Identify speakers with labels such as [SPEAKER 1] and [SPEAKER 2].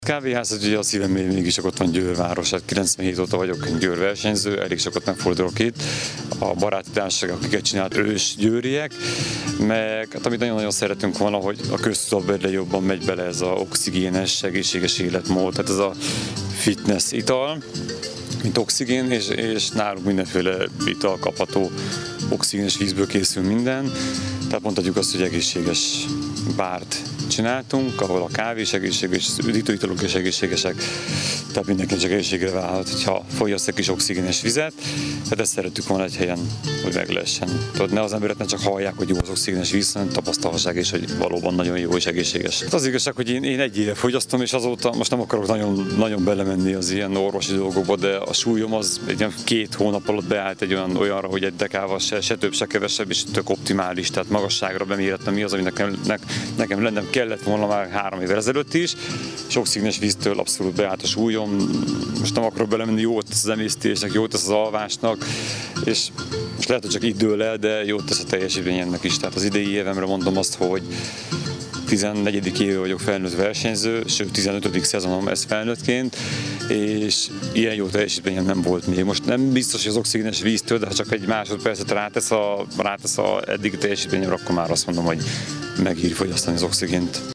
[SPEAKER 1] Kávéházat ugye a szívem mégis ott van Győr város, hát 97 óta vagyok Győr versenyző, elég sokat megfordulok itt. A baráti társaság, akiket csinált ős győriek, meg hát amit nagyon-nagyon szeretünk volna, hogy a köztudatba egyre jobban megy bele ez a oxigénes, egészséges életmód, tehát ez a fitness ital, mint oxigén, és nálunk mindenféle ital kapható, oxigénes vízből készül minden, tehát mondhatjuk azt, hogy egészséges bárt csináltunk, ahol a kávé is egészséges, az üdítőitalok is egészségesek, tehát mindenki csak egészségre válhat, hogyha fogyaszt egy kis oxigénes vizet, tehát ezt szerettük volna egy helyen, hogy meg lehessen. Tudod, ne az emberek ne csak hallják, hogy jó az oxigénes víz, hanem tapasztalhassák is, hogy valóban nagyon jó és egészséges. Az igazság, hogy én egy éve fogyasztom, és azóta most nem akarok nagyon belemenni az ilyen orvosi dolgokba, de a súlyom az egy ilyen 2 hónap alatt beállt egy olyanra, hogy egy dekával se több, se kevesebb, és tök optimális, tehát magasságra bemérettem mi az, ami nekem lennem kellett volna már 3 évvel ezelőtt is, és oxigénes víztől abszolút beállt a súlyom. Most nem akarok belemenni, jót tesz az emésztésnek, jót tesz az alvásnak, és most lehet, hogy csak itt dől el, de jót tesz a teljesítményemnek is. Tehát az idei évemre mondom azt, hogy 14. éve vagyok felnőtt versenyző, sőt 15. szezonom ez felnőttként, és ilyen jó teljesítményem nem volt még. Most nem biztos, hogy az oxigénes víztől, de ha csak egy másodpercet rátesz a eddig teljesítményemre, akkor már azt mondom, hogy megéri fogyasztani az oxigént.